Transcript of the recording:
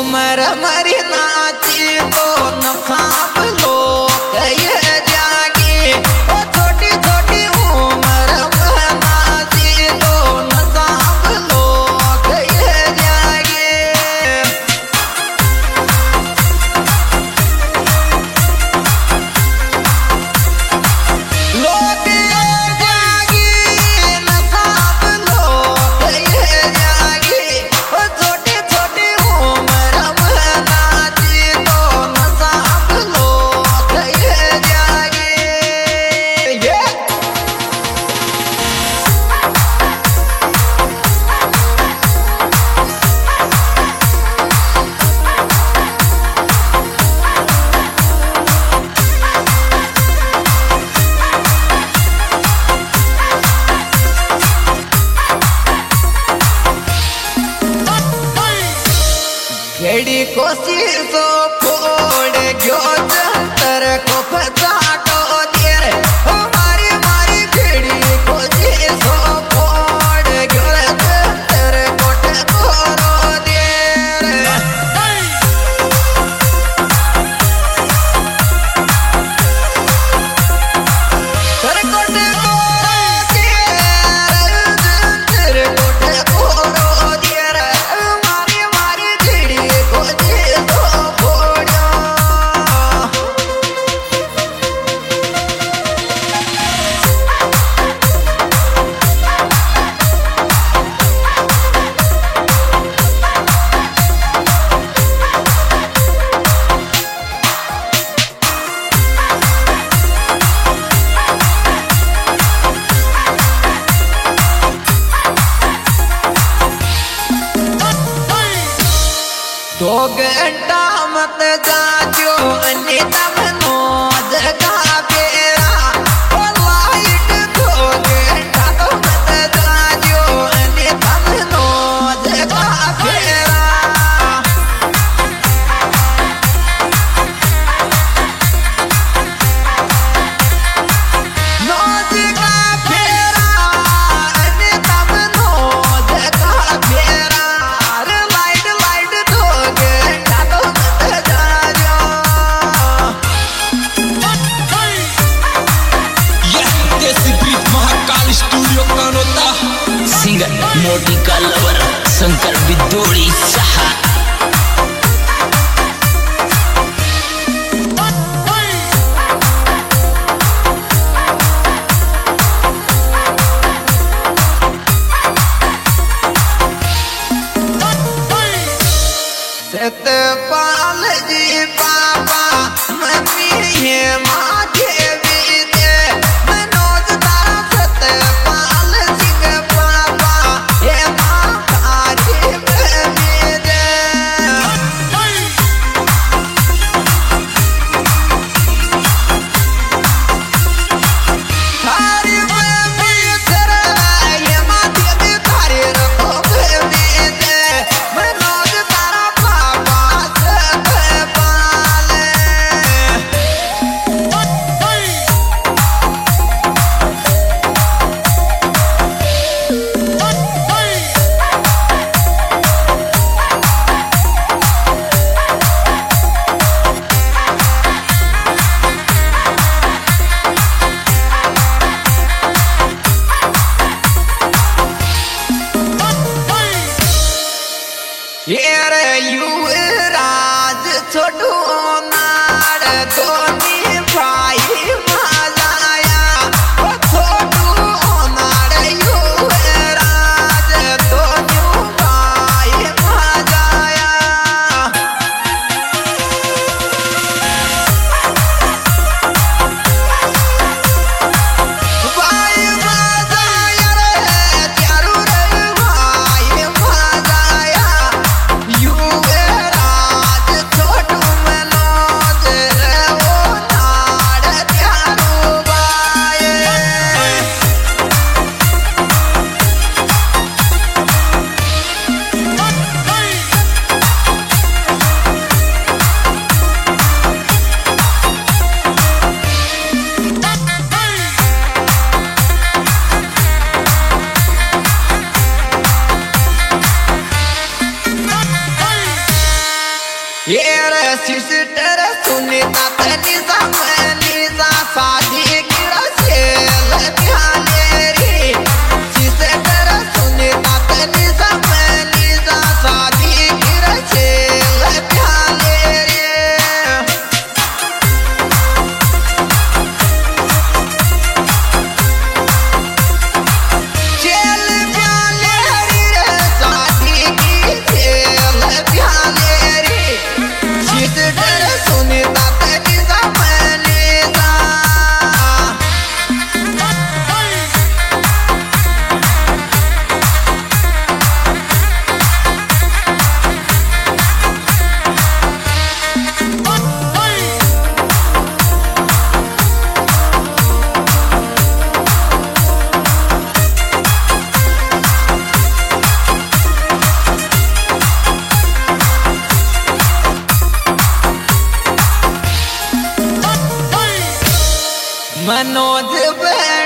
उमर मरी नाची तो न खाप लो ये जागी ओ छोटी छोटी उमर में नाची तो न खाप लो ये जागी लोग जागी न खाप लो ये जागी ओ छोटी छोटी उमर में नाची तो न खाप लो ये जागी घेड़ी कोशिश फोड़ गयो जंतर को फसाटो देर हमारी मारी घेड़ी कोशिश फोड़ गयो जंतर को ठकोरो देर कर को ठकोरो देर जंतर को ठकोरो देर हमारी मारी घेड़ी कोशिश फोड़ो दो घंटा मत जाजो अनिता मनो जगह फेरा ओ लाइट दो घंटा तो मत जाजो अनिता मनो जगह फेरा नो जगह फेरा अनिता मनो जगह फेरा अरे लाइट लाइट दो घंटा तो मत जाजो यह desi beat Mahakal studio Kanota singer मोटी का लवर शंकर बिदोड़ी सहा सतपाल जी पापा मम्मी है माँ देवी दे मनोज तारा सतपाल सिंह पापा है माँ तारी मम्मी दे तारी मम्मी तेरा है माँ देवी तारी रखो मम्मी दे मनोज तारा पापा सतपाल ये रे युवराज छोटू नाड़ दोनी भाई मजाया ओ छोटू नाड़ युवराज दोनों भाई मजाया भाई मजाया रे चारू रे भाई मजाया युवराज छोटू मनो ये सिस्टर सुनीता तनिषा मनीषा शादी की रसेल ध्याने रे सिस्टर सुनीता तनिषा मनीषा शादी की रसेल ध्याने रे चेल ध्याने रे शादी की चेल ध्याने रे सिस्टर सुनीता तनिषा मनीषा मनोज